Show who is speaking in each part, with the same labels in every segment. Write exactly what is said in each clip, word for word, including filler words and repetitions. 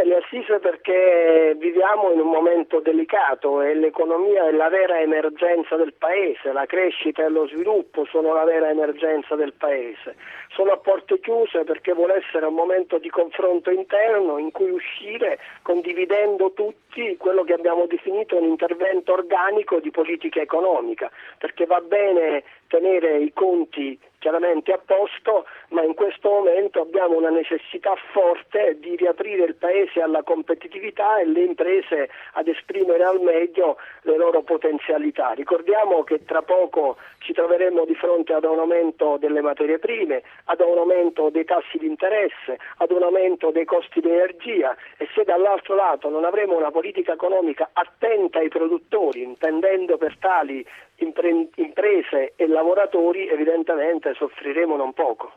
Speaker 1: Eh, le assise perché viviamo in un momento delicato e l'economia è la vera emergenza del Paese, la crescita e lo sviluppo sono la vera emergenza del Paese. Sono a porte chiuse perché vuole essere un momento di confronto interno in cui uscire condividendo tutti quello che abbiamo definito un intervento organico di politica economica, perché va bene tenere i conti chiaramente a posto, ma in questo momento abbiamo una necessità forte di riaprire il Paese alla competitività e le imprese ad esprimere al meglio le loro potenzialità. Ricordiamo che tra poco ci troveremo di fronte ad un aumento delle materie prime, ad un aumento dei tassi di interesse, ad un aumento dei costi di energia, e se dall'altro lato non avremo una politica economica attenta ai produttori, intendendo per tali impre- imprese e lavoratori, evidentemente soffriremo non poco.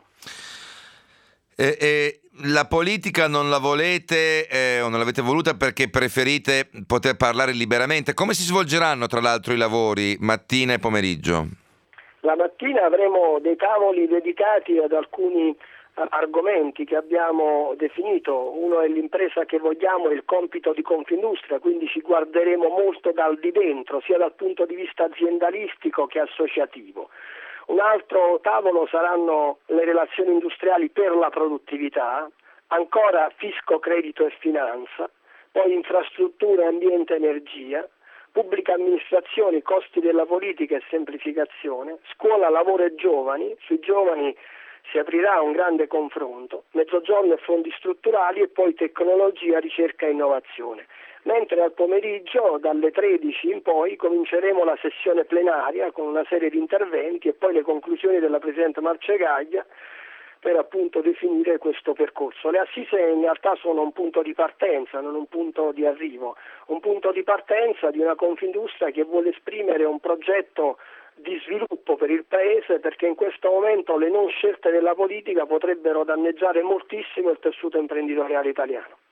Speaker 2: E, e la politica non la volete eh, o non l'avete voluta perché preferite poter parlare liberamente? Come si svolgeranno tra l'altro i lavori mattina e pomeriggio?
Speaker 1: La mattina avremo dei tavoli dedicati ad alcuni argomenti che abbiamo definito. Uno è l'impresa che vogliamo e il compito di Confindustria, quindi ci guarderemo molto dal di dentro, sia dal punto di vista aziendalistico che associativo. Un altro tavolo saranno le relazioni industriali per la produttività, ancora fisco, credito e finanza, poi infrastrutture, ambiente, energia, pubblica amministrazione, costi della politica e semplificazione, scuola, lavoro e giovani. Sui giovani si aprirà un grande confronto, mezzogiorno e fondi strutturali, e poi tecnologia, ricerca e innovazione. Mentre al pomeriggio dalle tredici in poi cominceremo la sessione plenaria con una serie di interventi e poi le conclusioni della Presidente Marcegaglia per appunto definire questo percorso. Le assise in realtà sono un punto di partenza, non un punto di arrivo, un punto di partenza di una Confindustria che vuole esprimere un progetto di sviluppo per il Paese, perché in questo momento le non scelte della politica potrebbero danneggiare moltissimo il tessuto imprenditoriale italiano.